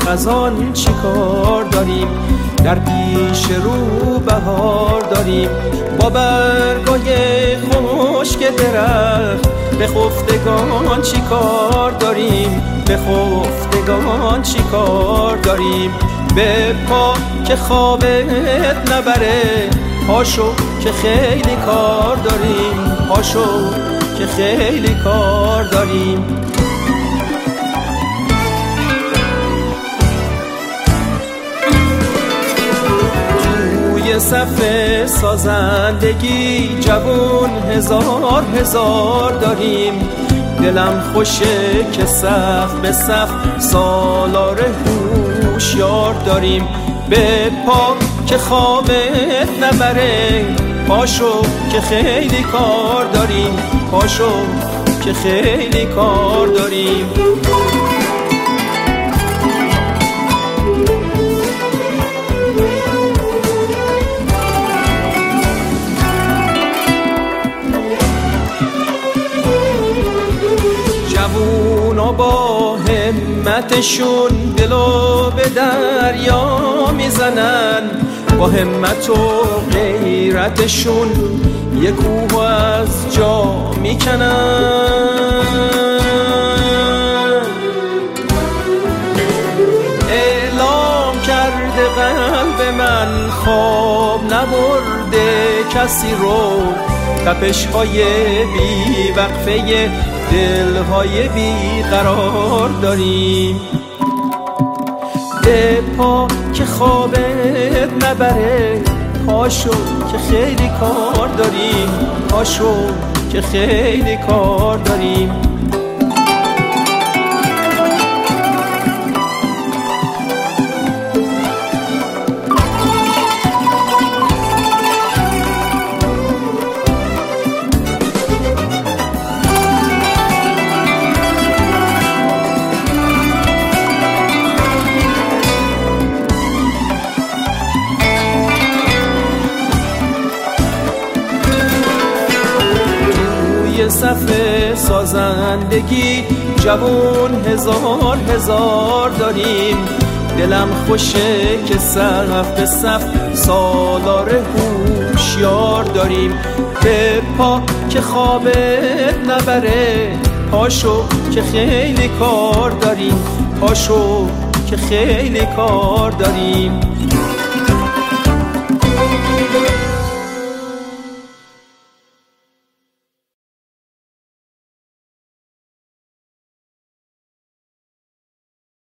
خزان چی کار داریم، در پیش رو بهار داریم. با برگای خشک درخت به خفتگان چی کار داریم، به خفتگان چی کار داریم. به پا که خوابت نبره، پاشو که خیلی کار داریم، پاشو که خیلی کار داریم. توی صف سازندگی جوون هزار هزار داریم. دلم خوشه که صف به صف سالار هوشیار داریم. به پا که خوابت نبره، پاشو که خیلی کار داریم، پاشو که خیلی کار داریم. جوونا با همتشون دلو به دریا میزنن، با همت و غیرتشون یک کوه از جا میکنن. اعلام کرده قلب من خواب نبرده کسی رو، تپش‌های بی وقفه دل‌های بی قرار داریم. به پا که خوابت نبره، پاشو که خیلی کار داریم، پاشو که خیلی کار داریم. صف سازندگی جوون هزار هزار داریم. دلم خوشه که صف به صف سالار هوشیار داریم. به پا که خوابت نبره، پاشو که خیلی کار داریم، پاشو که خیلی کار داریم.